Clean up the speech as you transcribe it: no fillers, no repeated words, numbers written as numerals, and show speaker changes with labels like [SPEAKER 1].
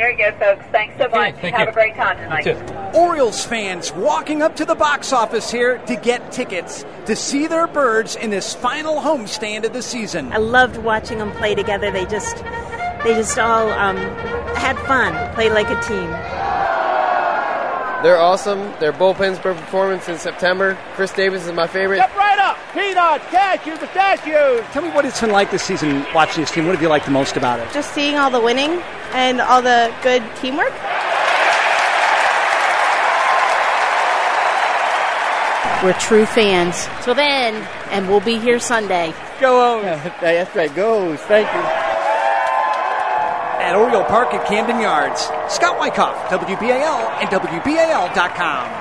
[SPEAKER 1] There you go, folks. Thanks so much. Have a great time tonight.
[SPEAKER 2] Orioles fans walking up to the box office here to get tickets to see their birds in this final homestand of the season.
[SPEAKER 3] I loved watching them play together. They just all had fun, played like a team.
[SPEAKER 4] They're awesome. Their bullpen's performance in September. Chris Davis is my favorite.
[SPEAKER 5] Step right up. Peanuts, cashews, pistachios.
[SPEAKER 2] Tell me what it's been like this season watching this team. What have you liked the most about it?
[SPEAKER 6] Just seeing all the winning and all the good teamwork.
[SPEAKER 7] We're true fans. Till then, and we'll be here Sunday.
[SPEAKER 5] Go on. That's right. Go. Thank you.
[SPEAKER 2] At Oriole Park at Camden Yards. Scott Wyckoff, WBAL and WBAL.com.